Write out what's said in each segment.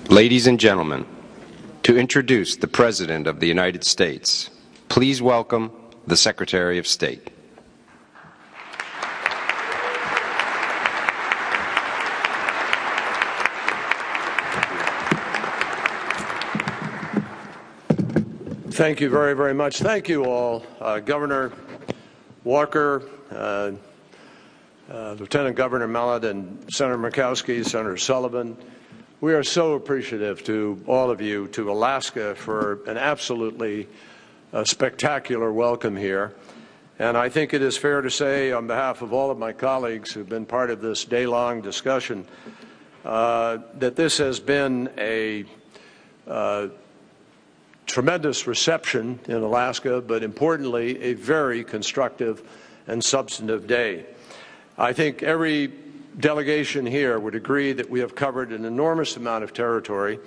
Ladies and gentlemen, to introduce the President of the United States, please welcome the Secretary of State. Thank you very, very much. Thank you all. Governor Walker, Lieutenant Governor Mellon, and Senator Murkowski, Senator Sullivan. We are so appreciative to all of you, to Alaska, for an absolutely spectacular welcome here. And I think it is fair to say, on behalf of all of my colleagues who've been part of this day-long discussion, that this has been a tremendous reception in Alaska, but importantly, a very constructive and substantive day. I think every delegation here would agree that we have covered an enormous amount of territory,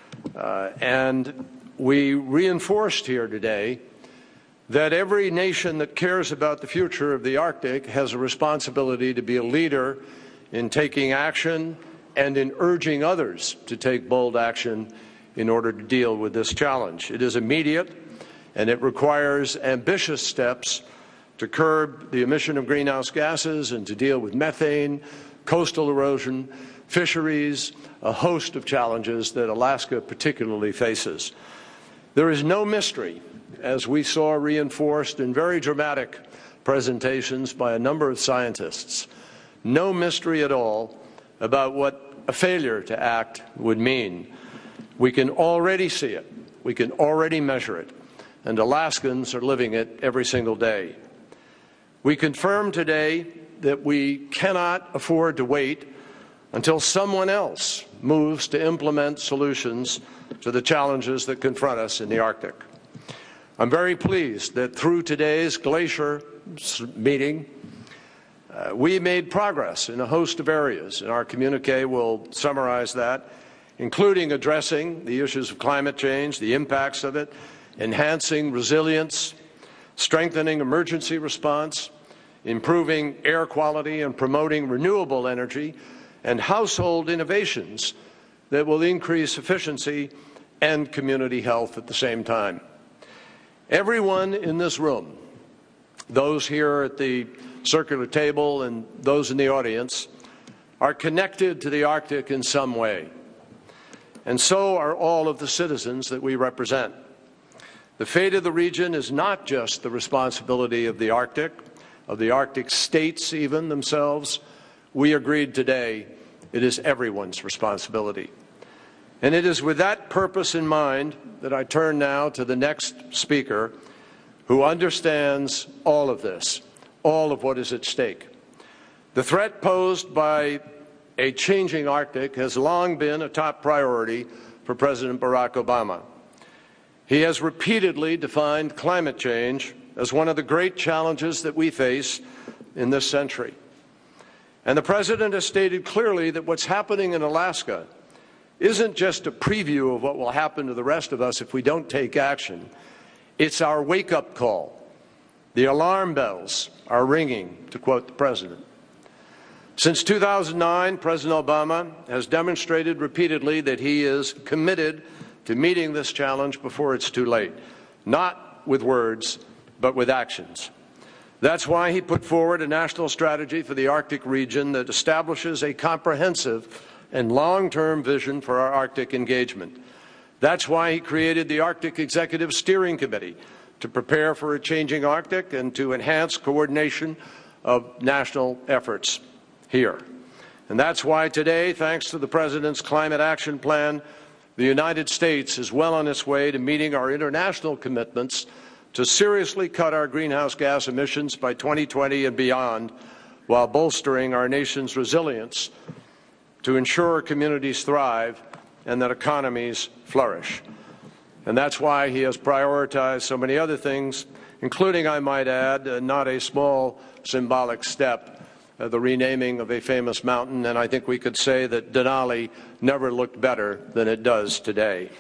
and we reinforced here today that every nation that cares about the future of the Arctic has a responsibility to be a leader in taking action and in urging others to take bold action in order to deal with this challenge. It is immediate, and it requires ambitious steps to curb the emission of greenhouse gases and to deal with methane, coastal erosion, fisheries, a host of challenges that Alaska particularly faces. There is no mystery, as we saw reinforced in very dramatic presentations by a number of scientists, no mystery at all about what a failure to act would mean. We can already see it. We can already measure it. And Alaskans are living it every single day. We confirm today that we cannot afford to wait until someone else moves to implement solutions to the challenges that confront us in the Arctic. I'm very pleased that through today's Glacier meeting, we made progress in a host of areas, and our communique will summarize that, including addressing the issues of climate change, the impacts of it, enhancing resilience, strengthening emergency response, improving air quality and promoting renewable energy, and household innovations that will increase efficiency and community health at the same time. Everyone in this room, those here at the circular table and those in the audience, are connected to the Arctic in some way. And so are all of the citizens that we represent. The fate of the region is not just the responsibility of the Arctic states even themselves. We agreed today it is everyone's responsibility. And it is with that purpose in mind that I turn now to the next speaker, who understands all of this, all of what is at stake. The threat posed by a changing Arctic has long been a top priority for President Barack Obama. He has repeatedly defined climate change as one of the great challenges that we face in this century. And the President has stated clearly that what's happening in Alaska isn't just a preview of what will happen to the rest of us if we don't take action. It's our wake-up call. The alarm bells are ringing, to quote the President. Since 2009, President Obama has demonstrated repeatedly that he is committed to meeting this challenge before it's too late, not with words, but with actions. That's why he put forward a national strategy for the Arctic region that establishes a comprehensive and long-term vision for our Arctic engagement. That's why he created the Arctic Executive Steering Committee to prepare for a changing Arctic and to enhance coordination of national efforts here. And that's why today, thanks to the President's Climate Action Plan, the United States is well on its way to meeting our international commitments to seriously cut our greenhouse gas emissions by 2020 and beyond, while bolstering our nation's resilience to ensure communities thrive and that economies flourish. And that's why he has prioritized so many other things, including, I might add, not a small symbolic step, the renaming of a famous mountain, and I think we could say that Denali never looked better than it does today.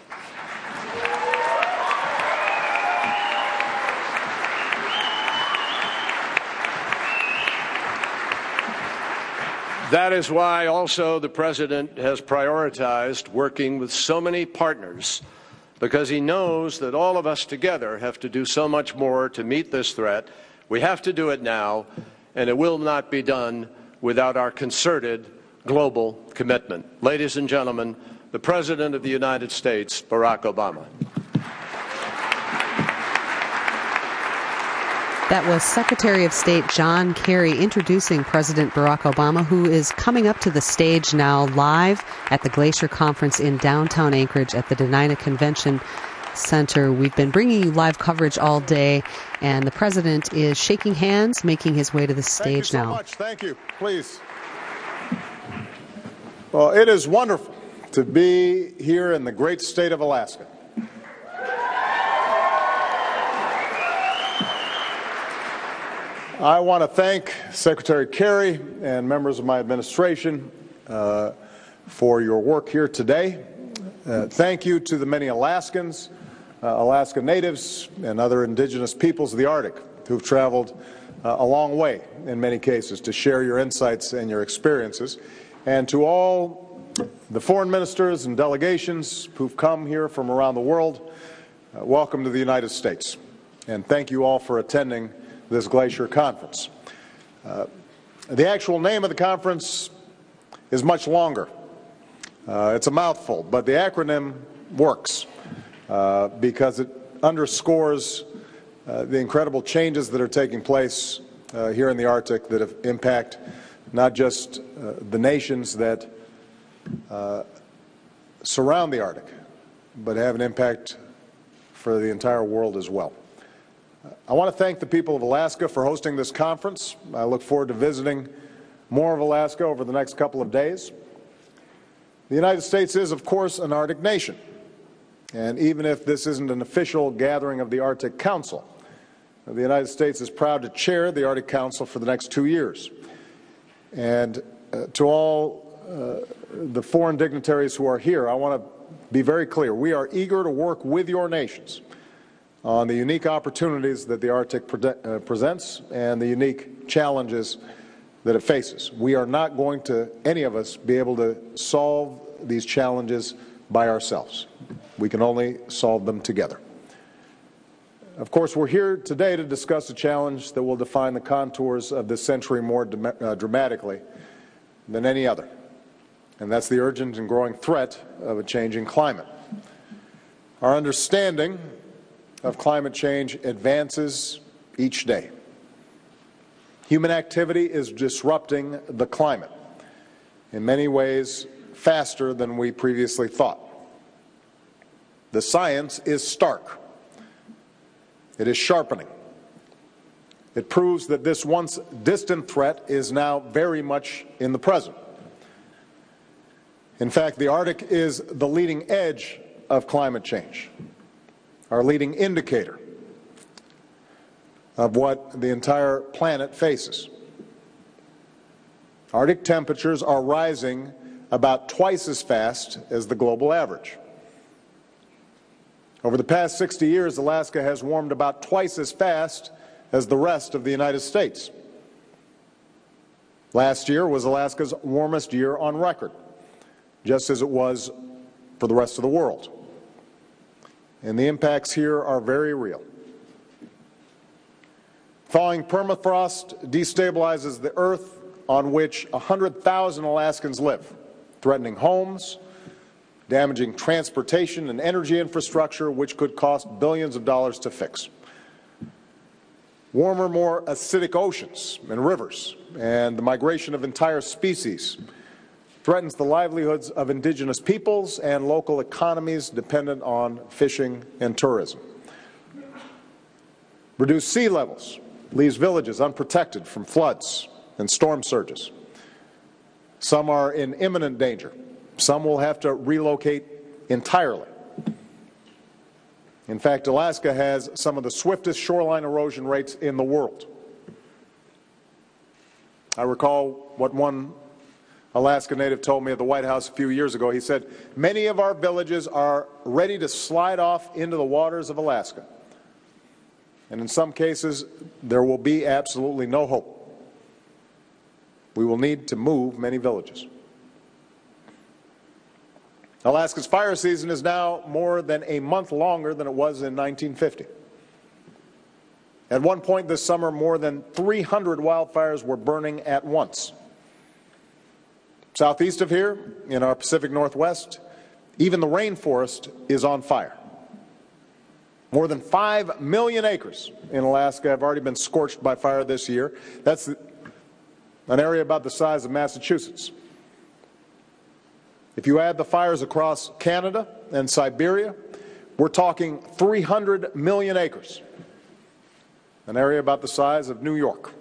That is why also the President has prioritized working with so many partners, because he knows that all of us together have to do so much more to meet this threat. We have to do it now, and it will not be done without our concerted global commitment. Ladies and gentlemen, the President of the United States, Barack Obama. That was Secretary of State John Kerry introducing President Barack Obama, who is coming up to the stage now live at the Glacier Conference in downtown Anchorage at the Dena'ina Convention Center. We've been bringing you live coverage all day, and the President is shaking hands, making his way to the stage now. Thank you so much. Thank you. Please. Well, it is wonderful to be here in the great state of Alaska. I want to thank Secretary Kerry and members of my administration for your work here today. Thank you to the many Alaskans, Alaska Natives, and other indigenous peoples of the Arctic who've traveled a long way in many cases to share your insights and your experiences. And to all the foreign ministers and delegations who've come here from around the world, welcome to the United States. And thank you all for attending this Glacier Conference. The actual name of the conference is much longer. It's a mouthful, but the acronym works because it underscores the incredible changes that are taking place here in the Arctic that have impact not just the nations that surround the Arctic, but have an impact for the entire world as well. I want to thank the people of Alaska for hosting this conference. I look forward to visiting more of Alaska over the next couple of days. The United States is, of course, an Arctic nation. And even if this isn't an official gathering of the Arctic Council, the United States is proud to chair the Arctic Council for the next 2 years. And to all the foreign dignitaries who are here, I want to be very clear. We are eager to work with your nations on the unique opportunities that the Arctic presents and the unique challenges that it faces. We are not going to, any of us, be able to solve these challenges by ourselves. We can only solve them together. Of course, we're here today to discuss a challenge that will define the contours of this century more dramatically than any other, and that's the urgent and growing threat of a changing climate. Our understanding of climate change advances each day. Human activity is disrupting the climate in many ways faster than we previously thought. The science is stark. It is sharpening. It proves that this once distant threat is now very much in the present. In fact, the Arctic is the leading edge of climate change, our leading indicator of what the entire planet faces. Arctic temperatures are rising about twice as fast as the global average. Over the past 60 years, Alaska has warmed about twice as fast as the rest of the United States. Last year was Alaska's warmest year on record, just as it was for the rest of the world. And the impacts here are very real. Thawing permafrost destabilizes the earth on which 100,000 Alaskans live, threatening homes, damaging transportation and energy infrastructure, which could cost billions of dollars to fix. Warmer, more acidic oceans and rivers and the migration of entire species threatens the livelihoods of indigenous peoples and local economies dependent on fishing and tourism. Reduced sea levels leaves villages unprotected from floods and storm surges. Some are in imminent danger. Some will have to relocate entirely. In fact, Alaska has some of the swiftest shoreline erosion rates in the world. I recall what one Alaska native told me at the White House a few years ago. He said, "Many of our villages are ready to slide off into the waters of Alaska. And in some cases, there will be absolutely no hope." we will need to move many villages. Alaska's fire season is now more than a month longer than it was in 1950. At one point this summer, more than 300 wildfires were burning at once. Southeast of here, in our Pacific Northwest, even the rainforest is on fire. More than 5 million acres in Alaska have already been scorched by fire this year. That's an area about the size of Massachusetts. If you add the fires across Canada and Siberia, we're talking 300 million acres, an area about the size of New York.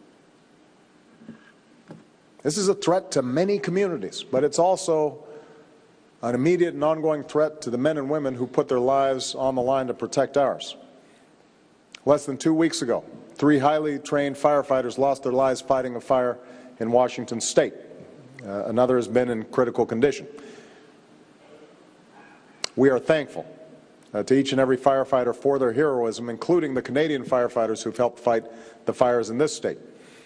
This is a threat to many communities, but it's also an immediate and ongoing threat to the men and women who put their lives on the line to protect ours. Less than 2 weeks ago, 3 highly trained firefighters lost their lives fighting a fire in Washington State. Another has been in critical condition. We are thankful to each and every firefighter for their heroism, including the Canadian firefighters who've helped fight the fires in this state.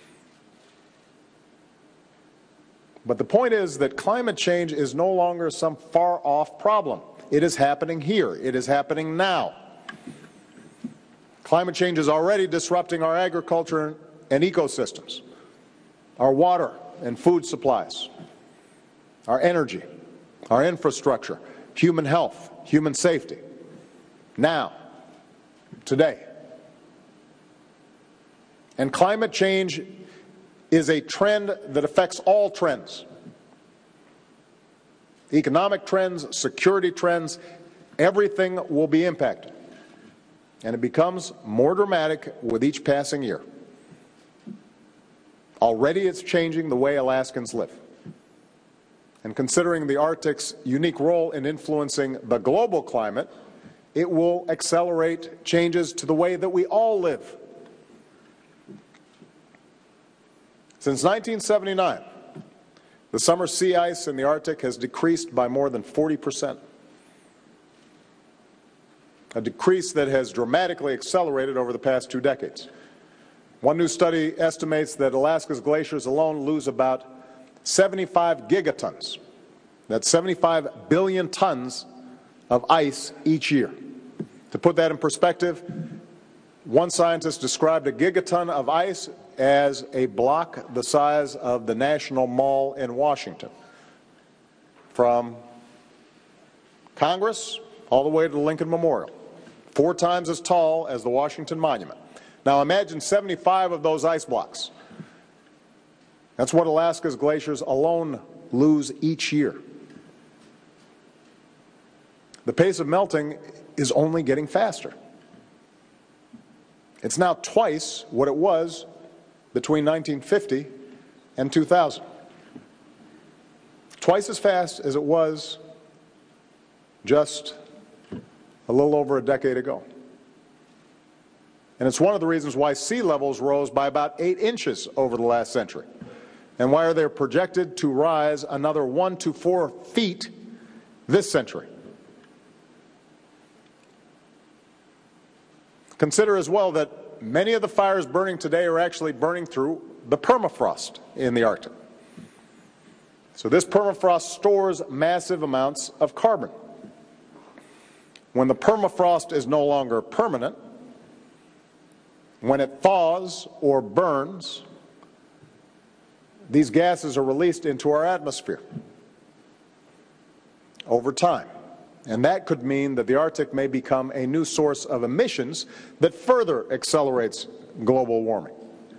But the point is that climate change is no longer some far-off problem. It is happening here. It is happening now. Climate change is already disrupting our agriculture and ecosystems, our water and food supplies, our energy, our infrastructure, human health, human safety. Now, today. And climate change is a trend that affects all trends. Economic trends, security trends, everything will be impacted. And it becomes more dramatic with each passing year. Already it's changing the way Alaskans live. And considering the Arctic's unique role in influencing the global climate, it will accelerate changes to the way that we all live. Since 1979, the summer sea ice in the Arctic has decreased by more than 40%, a decrease that has dramatically accelerated over the past 2 decades. One new study estimates that Alaska's glaciers alone lose about 75 gigatons. That's 75 billion tons of ice each year. To put that in perspective, one scientist described a gigaton of ice as a block the size of the National Mall in Washington, from Congress all the way to the Lincoln Memorial, 4 times as tall as the Washington Monument. Now imagine 75 of those ice blocks. That's what Alaska's glaciers alone lose each year. The pace of melting is only getting faster. It's now twice what it was between 1950 and 2000. Twice as fast as it was just a little over a decade ago. And it's one of the reasons why sea levels rose by about 8 inches over the last century, and why they're projected to rise another 1 to 4 feet this century. Consider as well that many of the fires burning today are actually burning through the permafrost in the Arctic. So this permafrost stores massive amounts of carbon. When the permafrost is no longer permanent, when it thaws or burns, these gases are released into our atmosphere over time. And that could mean that the Arctic may become a new source of emissions that further accelerates global warming.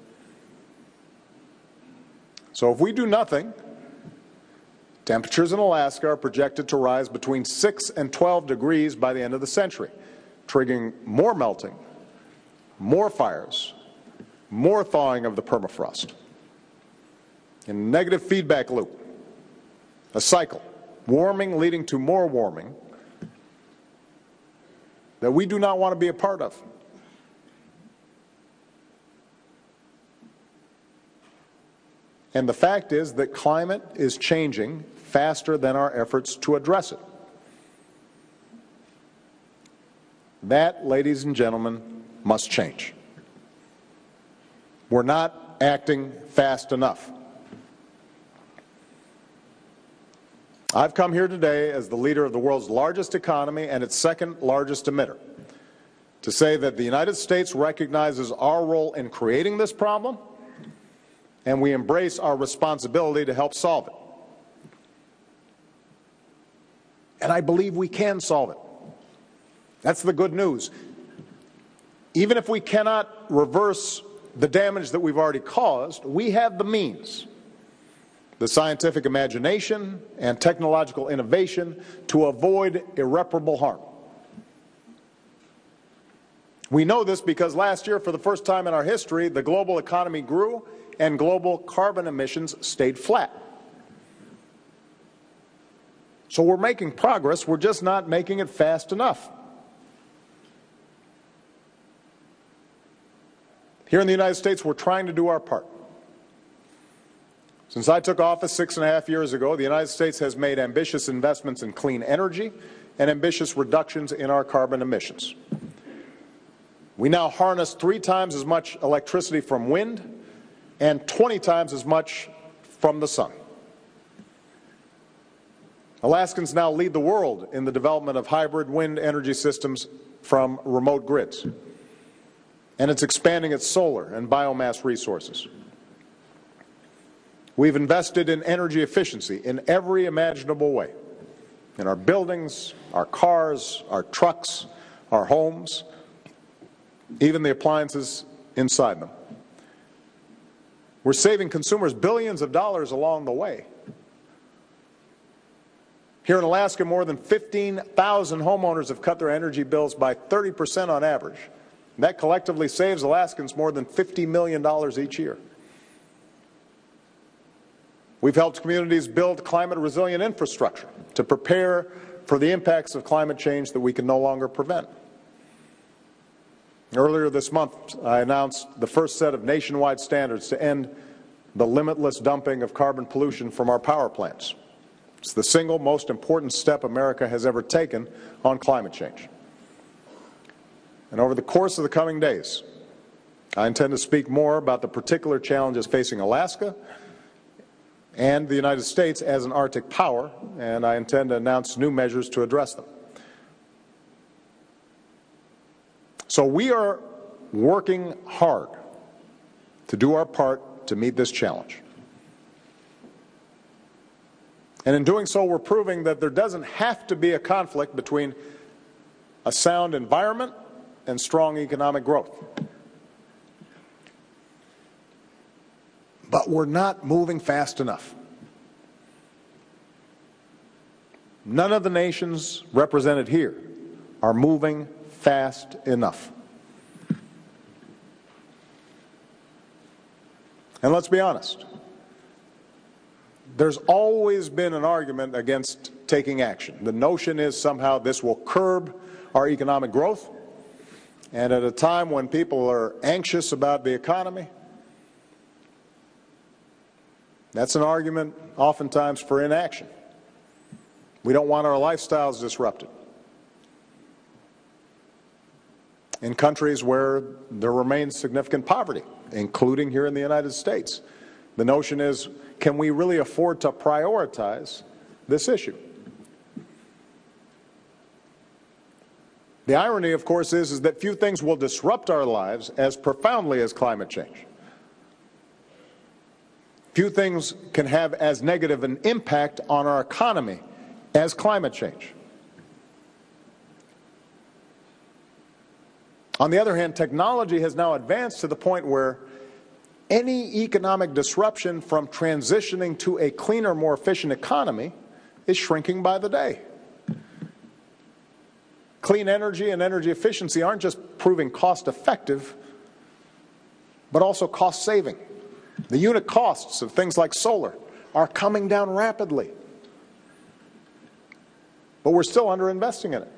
So if we do nothing, temperatures in Alaska are projected to rise between 6 and 12 degrees by the end of the century, triggering more melting, more fires, more thawing of the permafrost. In a negative feedback loop, a cycle, warming leading to more warming, that we do not want to be a part of. And the fact is that climate is changing faster than our efforts to address it. That, ladies and gentlemen, must change. We're not acting fast enough. I've come here today as the leader of the world's largest economy and its second largest emitter to say that the United States recognizes our role in creating this problem, and we embrace our responsibility to help solve it. And I believe we can solve it. That's the good news. Even if we cannot reverse the damage that we've already caused, we have the means, the scientific imagination and technological innovation to avoid irreparable harm. We know this because last year, for the first time in our history, the global economy grew and global carbon emissions stayed flat. So we're making progress, we're just not making it fast enough. Here in the United States, we're trying to do our part. Since I took office 6.5 years ago, the United States has made ambitious investments in clean energy and ambitious reductions in our carbon emissions. We now harness 3 times as much electricity from wind and 20 times as much from the sun. Alaskans now lead the world in the development of hybrid wind energy systems from remote grids, and it's expanding its solar and biomass resources. We've invested in energy efficiency in every imaginable way, in our buildings, our cars, our trucks, our homes, even the appliances inside them. We're saving consumers billions of dollars along the way. Here in Alaska, more than 15,000 homeowners have cut their energy bills by 30% on average. And that collectively saves Alaskans more than $50 million each year. We've helped communities build climate-resilient infrastructure to prepare for the impacts of climate change that we can no longer prevent. Earlier this month, I announced the first set of nationwide standards to end the limitless dumping of carbon pollution from our power plants. It's the single most important step America has ever taken on climate change. And over the course of the coming days, I intend to speak more about the particular challenges facing Alaska and the United States as an Arctic power, and I intend to announce new measures to address them. So we are working hard to do our part to meet this challenge. And in doing so, we're proving that there doesn't have to be a conflict between a sound environment and strong economic growth. But we're not moving fast enough. None of the nations represented here are moving fast enough. And let's be honest. There's always been an argument against taking action. The notion is somehow this will curb our economic growth, and at a time when people are anxious about the economy, that's an argument oftentimes for inaction. We don't want our lifestyles disrupted. In countries where there remains significant poverty, including here in the United States, the notion is, can we really afford to prioritize this issue? The irony, of course, is that few things will disrupt our lives as profoundly as climate change. Few things can have as negative an impact on our economy as climate change. On the other hand, technology has now advanced to the point where any economic disruption from transitioning to a cleaner, more efficient economy is shrinking by the day. Clean energy and energy efficiency aren't just proving cost-effective, but also cost-saving. The unit costs of things like solar are coming down rapidly, but we're still underinvesting in it.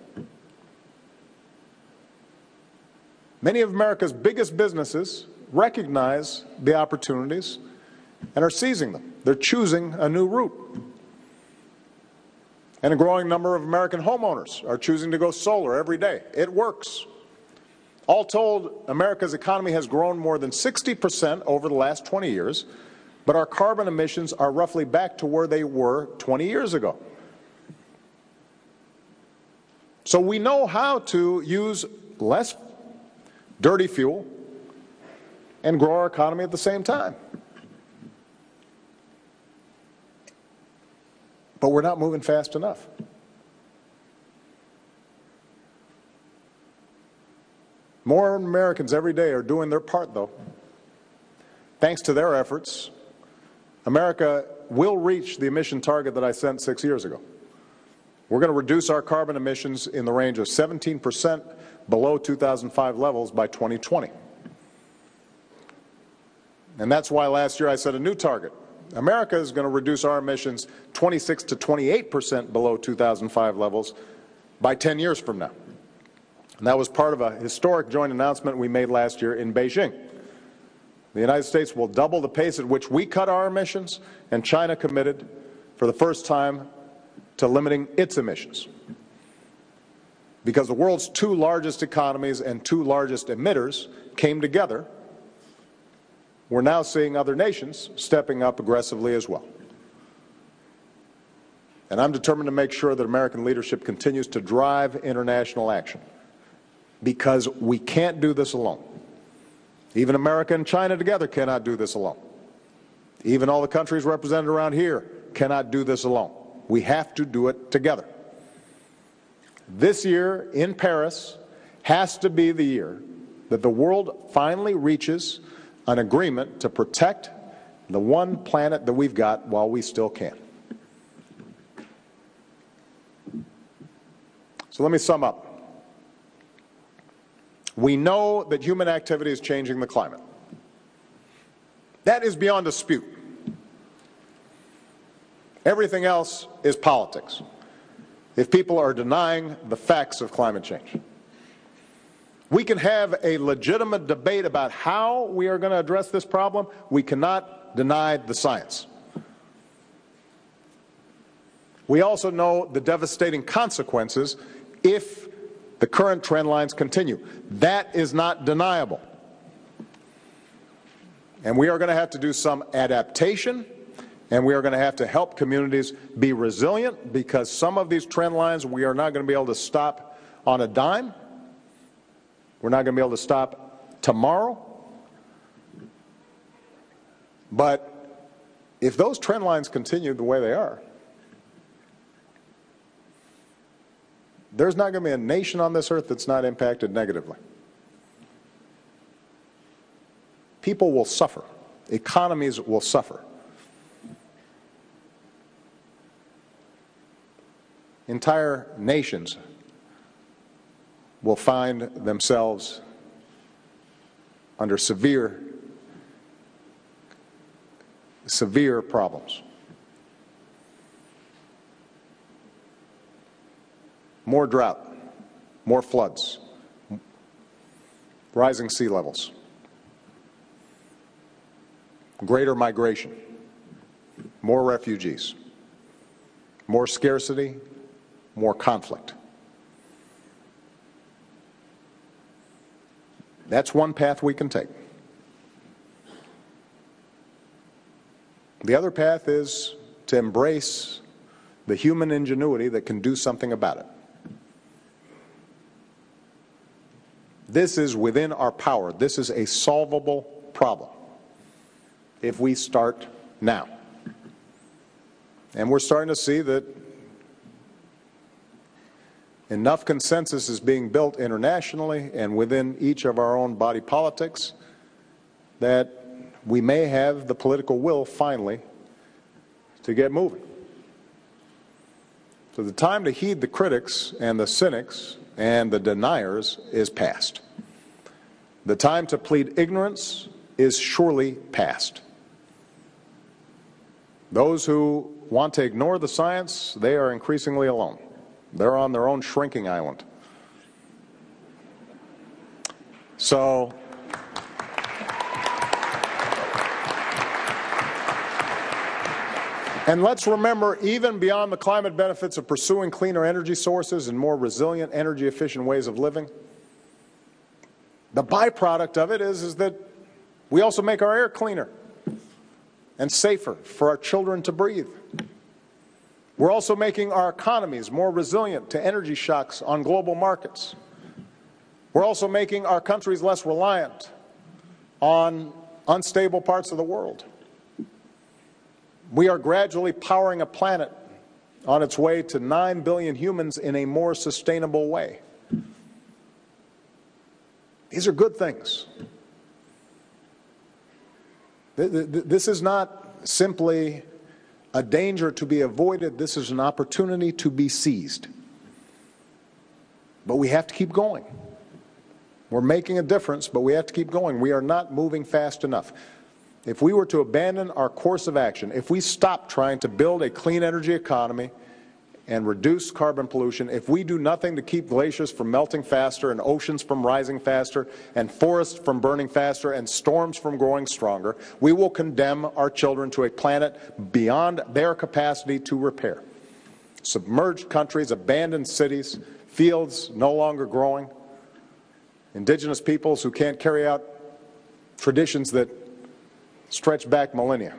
Many of America's biggest businesses recognize the opportunities and are seizing them. They're choosing a new route. And a growing number of American homeowners are choosing to go solar every day. It works. All told, America's economy has grown more than 60% over the last 20 years, but our carbon emissions are roughly back to where they were 20 years ago. So we know how to use less dirty fuel and grow our economy at the same time. But we're not moving fast enough. More Americans every day are doing their part, though. Thanks to their efforts, America will reach the emission target that I set 6 years ago. We're going to reduce our carbon emissions in the range of 17% below 2005 levels by 2020. And that's why last year I set a new target. America is going to reduce our emissions 26 to 28% below 2005 levels by 10 years from now. And that was part of a historic joint announcement we made last year in Beijing. The United States will double the pace at which we cut our emissions, and China committed for the first time to limiting its emissions. Because the world's two largest economies and two largest emitters came together, we're now seeing other nations stepping up aggressively as well. And I'm determined to make sure that American leadership continues to drive international action, because we can't do this alone. Even America and China together cannot do this alone. Even all the countries represented around here cannot do this alone. We have to do it together. This year in Paris has to be the year that the world finally reaches an agreement to protect the one planet that we've got while we still can. So let me sum up. We know that human activity is changing the climate. That is beyond dispute. Everything else is politics, if people are denying the facts of climate change. We can have a legitimate debate about how we are going to address this problem. We cannot deny the science. We also know the devastating consequences if the current trend lines continue. That is not deniable. And we are going to have to do some adaptation, and we are going to have to help communities be resilient, because some of these trend lines we are not going to be able to stop on a dime. We're not going to be able to stop tomorrow. But if those trend lines continue the way they are, there's not going to be a nation on this earth that's not impacted negatively. People will suffer. Economies will suffer. Entire nations will find themselves under severe problems. More drought, more floods, rising sea levels, greater migration, more refugees, more scarcity, more conflict. That's one path we can take. The other path is to embrace the human ingenuity that can do something about it. This is within our power. This is a solvable problem if we start now. And we're starting to see that enough consensus is being built internationally and within each of our own body politics that we may have the political will finally to get moving. So the time to heed the critics and the cynics and the deniers is past. The time to plead ignorance is surely past. Those who want to ignore the science, they are increasingly alone. They're on their own shrinking island. So and let's remember, even beyond the climate benefits of pursuing cleaner energy sources and more resilient, energy-efficient ways of living, the byproduct of it is that we also make our air cleaner and safer for our children to breathe. We're also making our economies more resilient to energy shocks on global markets. We're also making our countries less reliant on unstable parts of the world. We are gradually powering a planet on its way to 9 billion humans in a more sustainable way. These are good things. This is not simply a danger to be avoided. This is an opportunity to be seized. But we have to keep going. We're making a difference, but we have to keep going. We are not moving fast enough. If we were to abandon our course of action, if we stopped trying to build a clean energy economy and reduce carbon pollution, if we do nothing to keep glaciers from melting faster and oceans from rising faster and forests from burning faster and storms from growing stronger, we will condemn our children to a planet beyond their capacity to repair. Submerged countries, abandoned cities, fields no longer growing, indigenous peoples who can't carry out traditions that stretch back millennia,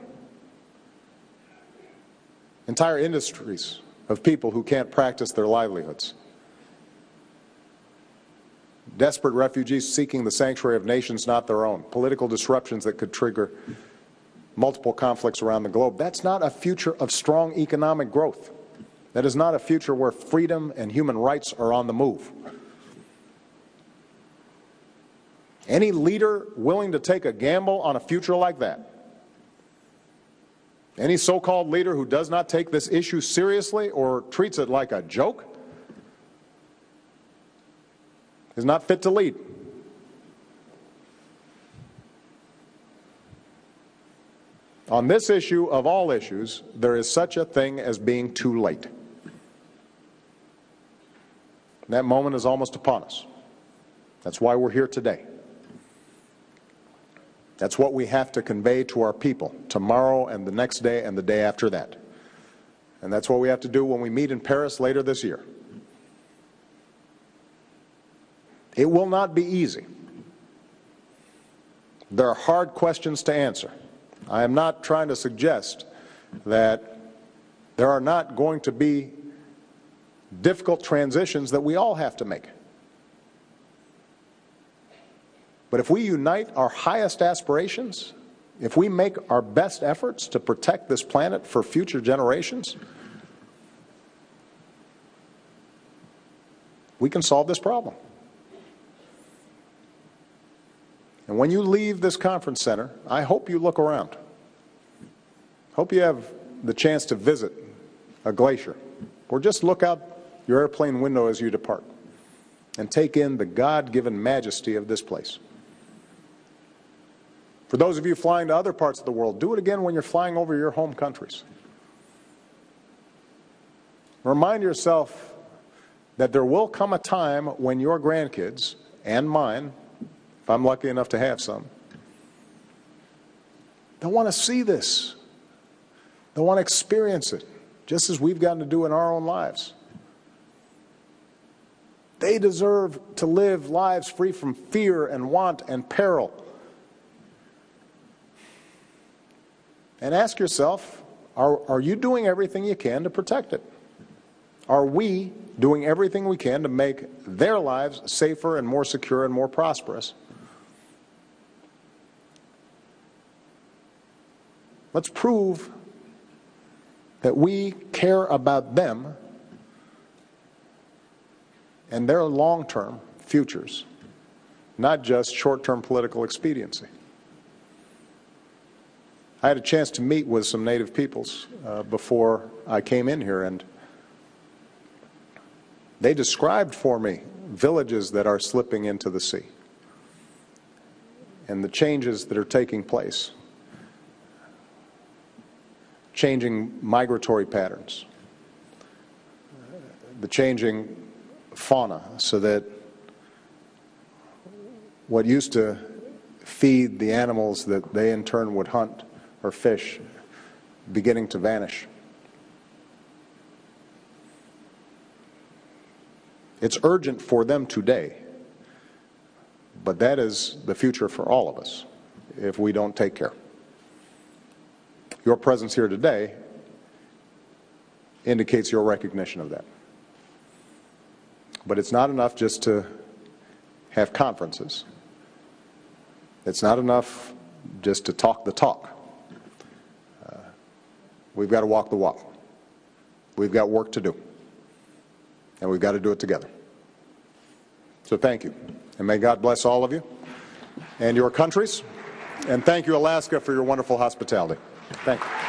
entire industries of people who can't practice their livelihoods, desperate refugees seeking the sanctuary of nations not their own, political disruptions that could trigger multiple conflicts around the globe. That's not a future of strong economic growth. That is not a future where freedom and human rights are on the move. Any leader willing to take a gamble on a future like that, any so-called leader who does not take this issue seriously or treats it like a joke, is not fit to lead. On this issue of all issues, there is such a thing as being too late. That moment is almost upon us. That's why we're here today. That's what we have to convey to our people tomorrow and the next day and the day after that. And that's what we have to do when we meet in Paris later this year. It will not be easy. There are hard questions to answer. I am not trying to suggest that there are not going to be difficult transitions that we all have to make. But if we unite our highest aspirations, if we make our best efforts to protect this planet for future generations, we can solve this problem. And when you leave this conference center, I hope you look around. Hope you have the chance to visit a glacier, or just look out your airplane window as you depart and take in the God-given majesty of this place. For those of you flying to other parts of the world, do it again when you're flying over your home countries. Remind yourself that there will come a time when your grandkids, and mine, if I'm lucky enough to have some, they'll want to see this. They'll want to experience it, just as we've gotten to do in our own lives. They deserve to live lives free from fear and want and peril. And ask yourself, are you doing everything you can to protect it? Are we doing everything we can to make their lives safer and more secure and more prosperous? Let's prove that we care about them and their long-term futures, not just short-term political expediency. I had a chance to meet with some Native peoples before I came in here, and they described for me villages that are slipping into the sea and the changes that are taking place, changing migratory patterns, the changing fauna, so that what used to feed the animals that they in turn would hunt or fish beginning to vanish. It's urgent for them today, but that is the future for all of us if we don't take care. Your presence here today indicates your recognition of that. But it's not enough just to have conferences. It's not enough just to talk the talk. We've got to walk the walk. We've got work to do. And we've got to do it together. So thank you. And may God bless all of you and your countries. And thank you, Alaska, for your wonderful hospitality. Thank you.